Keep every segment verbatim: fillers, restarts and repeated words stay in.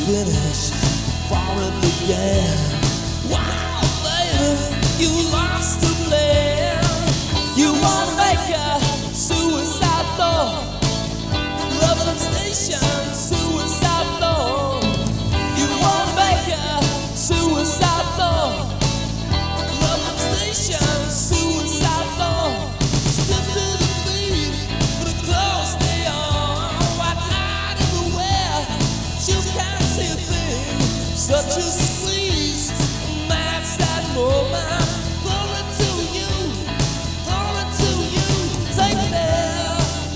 finish before it began. Wow, baby, you lost the plan. You wanna make a suicide thought, Loveland Station, suicide thought. You wanna make a suicide thought, Loveland Station, suicide thought. Step to the beat, put a close day on, white light everywhere, you can't see a thing. Such a squeeze, mad sad moment. Glory to you, glory to you. Take me there.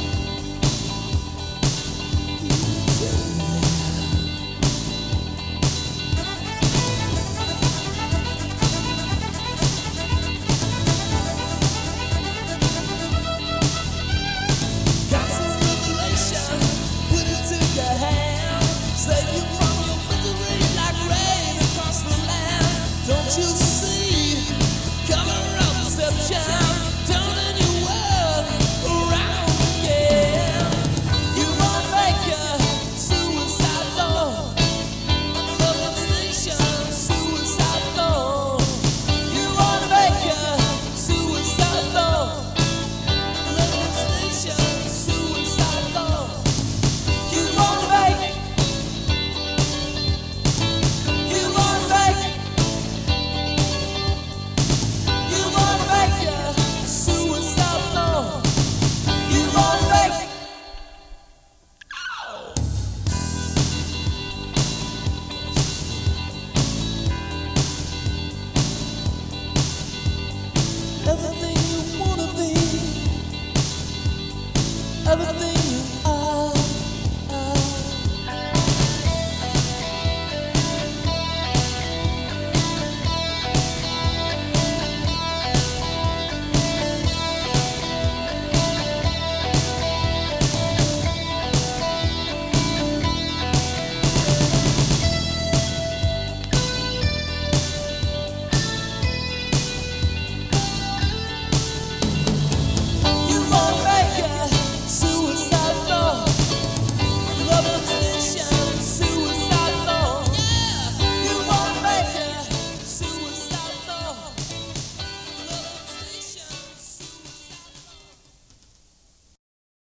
Got some revelation, put it to your hand. Save you from your misery like rain across the land. Don't you see? Cover up deception, turning your world around again. You wanna make a suicide thought, Loveland Station, suicide thought. You wanna make a suicide thought, Loveland Station, suicide thought. You wanna make, you wanna make, you wanna make a suicide thought. You wanna make. Everything you wanna be, everything